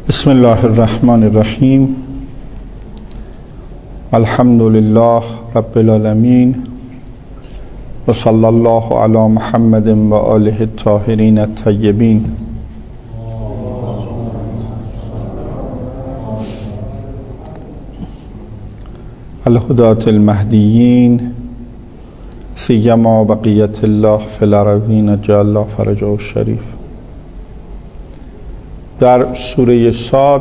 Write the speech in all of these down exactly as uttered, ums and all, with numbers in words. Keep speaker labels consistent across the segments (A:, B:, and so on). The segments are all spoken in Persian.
A: بسم الله الرحمن الرحیم. الحمد لله رب العالمین و صلی الله علی محمد و آله الطاهرین الطیبین. الهداة المهدیین سیما بقیت الله فی الارضین جل الله فرجه الشریف. در سوره صاد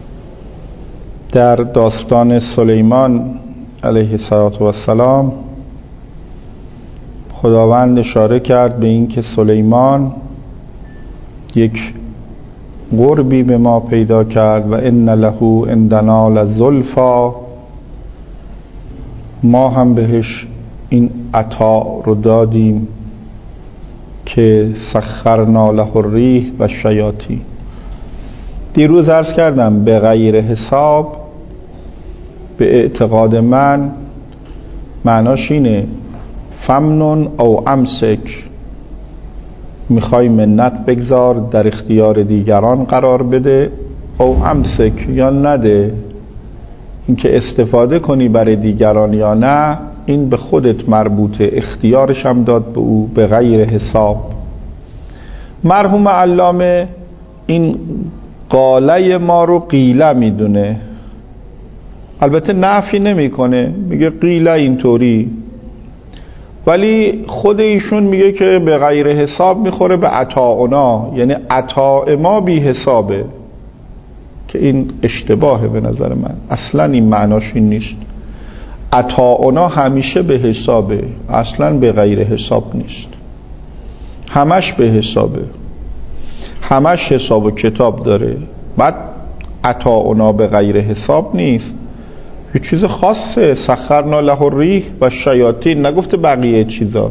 A: در داستان سلیمان علیه السلام خداوند اشاره کرد به این که سلیمان یک قربی به ما پیدا کرد و ان له عندنا لزلفی، ما هم بهش این عطا رو دادیم که سخرنا له الریح و الشیاطین. دیروز عرض کردم به غیر حساب به اعتقاد من معناش اینه فمنن او امسک، میخوای منت بگذار در اختیار دیگران قرار بده، او امسک یا نده. اینکه استفاده کنی برای دیگران یا نه این به خودت مربوطه، اختیارش هم داد به او به غیر حساب. مرحوم علامه این قاله ما رو قیله میدونه، البته نفی نمیکنه، میگه قیله اینطوری، ولی خود ایشون میگه که به غیر حساب میخوره به عطاؤنا، یعنی عطا ما بی حسابه، که این اشتباهه به نظر من. اصلا این معناش این نیست. عطاؤنا همیشه به حسابه، اصلا به غیر حساب نیست، همش به حسابه، همش حساب و کتاب داره. بعد عطاؤنا به غیر حساب نیست، یه چیز خاصه. سخرنا له الریح و الشیاطین، نگفته بقیه چیزا،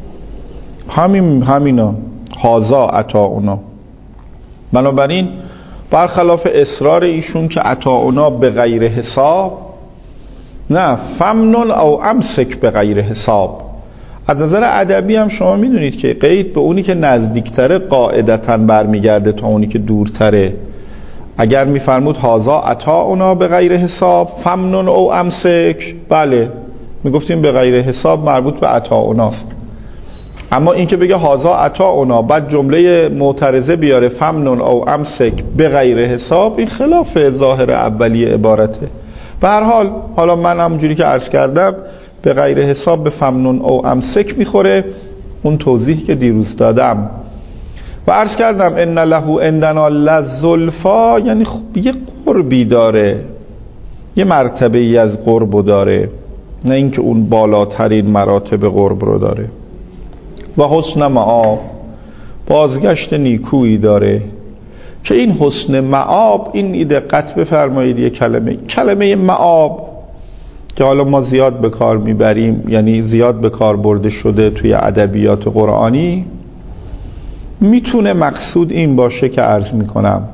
A: همین همینا هازا عطاؤنا. بنابراین برخلاف اصرار ایشون که عطاؤنا به غیر حساب، نه، فمنن او امسک به غیر حساب. از نظر ادبی هم شما میدونید که قید به اونی که نزدیکتره قاعدتاً برمیگرده تا اونی که دورتره. اگر میفرمود هازا عطاؤنا به غیر حساب فمنن او امسک، بله میگفتیم به غیر حساب مربوط به عطاؤناست. اما این که بگه هازا عطاؤنا بعد جمله معترضه بیاره فمنن او امسک به غیر حساب، این خلاف ظاهر اولی عبارته. به هر حال حالا من همونجوری که عرض کردم به غیر حساب به فمنن او امسک میخوره، اون توضیحی که دیروز دادم. و عرض کردم ان له عندنا لزلفا، یعنی یه قربی داره، یه مرتبه ای از قرب داره، نه اینکه اون بالاترین مراتب قرب رو داره. و حسن معاب، بازگشت نیکویی داره، که این حسن معاب، این دقت بفرمایید یه کلمه کلمه معاب که حالا ما زیاد به کار میبریم، یعنی زیاد به کار برده شده توی ادبیات قرآنی، میتونه مقصود این باشه که عرض میکنم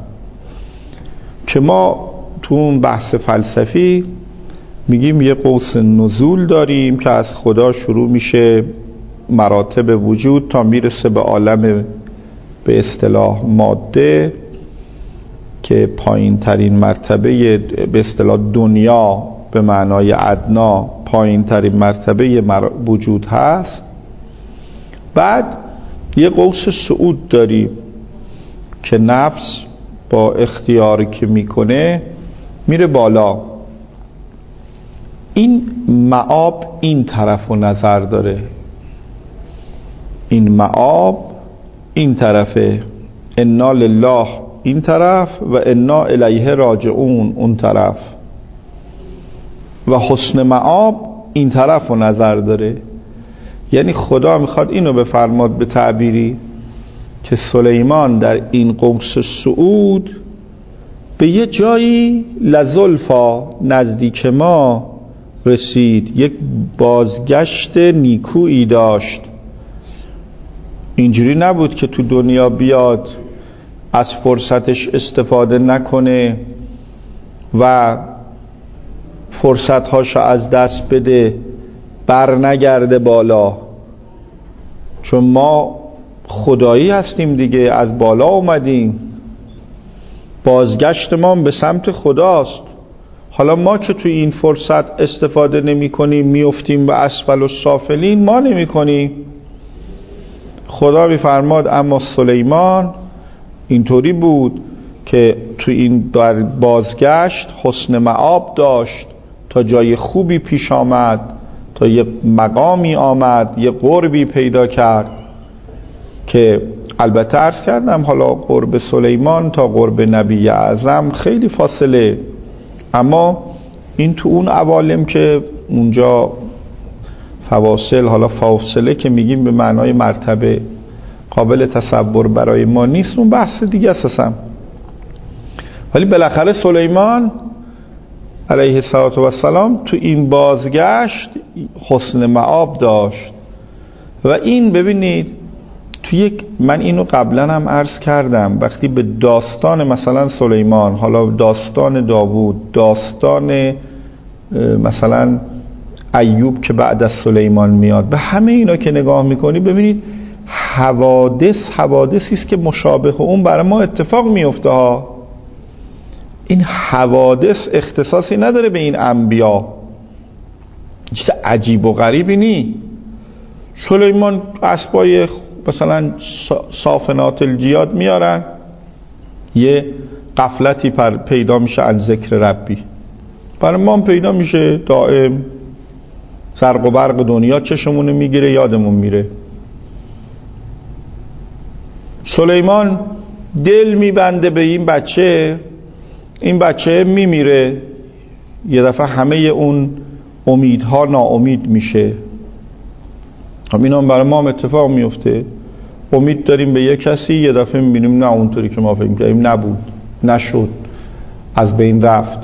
A: که ما تو اون بحث فلسفی میگیم یه قوس نزول داریم که از خدا شروع میشه مراتب وجود تا میرسه به عالم به اصطلاح ماده، که پایین ترین مرتبه به اصطلاح دنیا به معنای ادنا پایین ترین مرتبه وجود هست. بعد یه قوس صعود داریم که نفس با اختیاری که میکنه میره بالا. این معاب این طرف و نظر داره، این معاب این طرفه، انا لله این طرف و انا الیه راجعون اون طرف. و حسن معاب این طرف و نظر داره، یعنی خدا میخواد اینو بفرماد به تعبیری که سلیمان در این قوس صعود به یه جایی لزلفا نزدیک ما رسید، یک بازگشت نیکویی داشت. اینجوری نبود که تو دنیا بیاد از فرصتش استفاده نکنه و فرصتهاشو از دست بده، بر نگرده بالا، چون ما خدایی هستیم دیگه، از بالا اومدیم. بازگشت ما به سمت خداست. حالا ما که توی این فرصت استفاده نمی کنیم، میافتیم به اسفل السافلین، ما نمی کنیم. خدا میفرماد اما سلیمان اینطوری بود که توی این بازگشت حسن مآب داشت، تا جای خوبی پیش آمد، تا یه مقامی آمد، یه قربی پیدا کرد که البته عرض کردم حالا قرب سلیمان تا قرب نبی اعظم خیلی فاصله، اما این تو اون عوالم که اونجا فواصل، حالا فاصله که میگیم به معنای مرتبه، قابل تصور برای ما نیست، اون بحث دیگه اساسا. ولی بالاخره سلیمان علیه السلام تو این بازگشت حسن مآب داشت. و این ببینید تو یک، من اینو قبلا هم عرض کردم، وقتی به داستان مثلا سلیمان، حالا داستان داوود، داستان مثلا ایوب که بعد از سلیمان میاد، به همه اینا که نگاه میکنی ببینید حوادث حوادثی است که مشابه اون برای ما اتفاق میفته ها. این حوادث اختصاصی نداره به این انبیا، چیز عجیب و غریبی نی. سلیمان اسبای مثلا صافنات الجیاد میارن، یه غفلتی پر پیدا میشه از ذکر ربی، برای ما هم پیدا میشه دائم، زرق و برق دنیا چشمونو میگیره، یادمون میره. سلیمان دل میبنده به این بچه، این بچه میمیره، یه دفعه همه اون امیدها ناامید میشه. هم این هم برای ما هم اتفاق میفته، امید داریم به یک کسی، یه دفعه میبینیم نه اونطوری که ما فکر کردیم نبود، نشد، از بین رفت.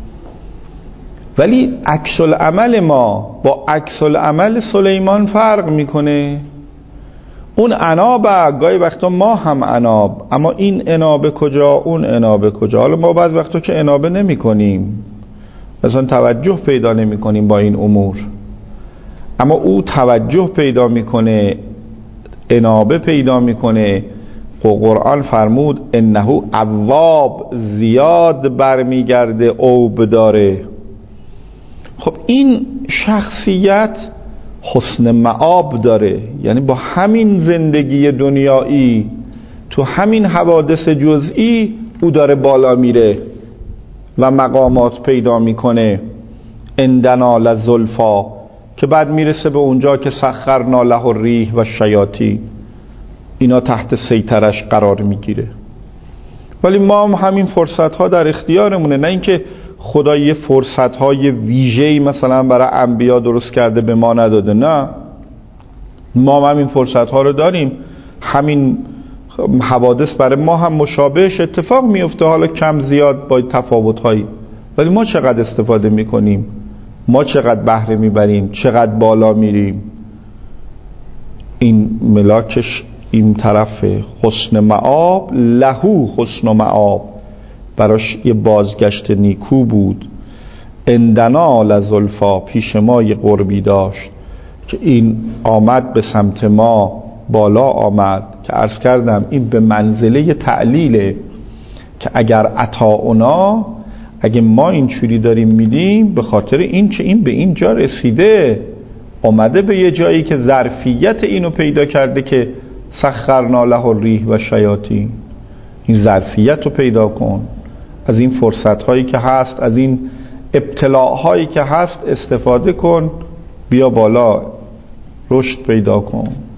A: ولی عکس العمل ما با عکس العمل سلیمان فرق میکنه. اون عنابه، گاهی وقتا ما هم عناب، اما این عنابه کجا، اون عنابه کجا. حالا ما بعض وقتا که عنابه نمی کنیم، مثلا توجه پیدا نمی کنیم با این امور، اما او توجه پیدا میکنه، عنابه پیدا میکنه. قرآن فرمود انه اواب، زیاد برمیگرده، اوب داره. خب این شخصیت حسن مآب داره، یعنی با همین زندگی دنیایی تو همین حوادث جزئی او داره بالا میره و مقامات پیدا میکنه. اندنا لزلفا، که بعد میرسه به اونجا که سخرنا له الریح و الشیاطین، اینا تحت سیطرش قرار میگیره. ولی ما هم همین فرصت ها در اختیارمونه، نه اینکه خدا یه فرصت های ویژه‌ای مثلا برای انبیا درست کرده به ما نداده، نه، ما هم همین فرصت ها رو داریم. همین حوادث برای ما هم مشابهش اتفاق میفته، حالا کم زیاد با تفاوت هایی، ولی ما چقدر استفاده میکنیم، ما چقدر بهره میبریم، چقدر بالا میریم. این ملاکش این طرف حسن مآب، لهو حسن مآب، براش یه بازگشت نیکو بود. اندنا لزلفا، پیش ما یه قربی داشت که این آمد به سمت ما، بالا آمد، که عرض کردم این به منزله تعلیله، که اگر عطاؤنا، اگه ما این چوری داریم میدیم، به خاطر این که این به این جا رسیده، آمده به یه جایی که ظرفیت اینو پیدا کرده که سخرنا له الریح و الشیاطین. این ظرفیت رو پیدا کن، از این فرصت هایی که هست، از این ابتلاء هایی که هست استفاده کن، بیا بالا، رشد پیدا کن.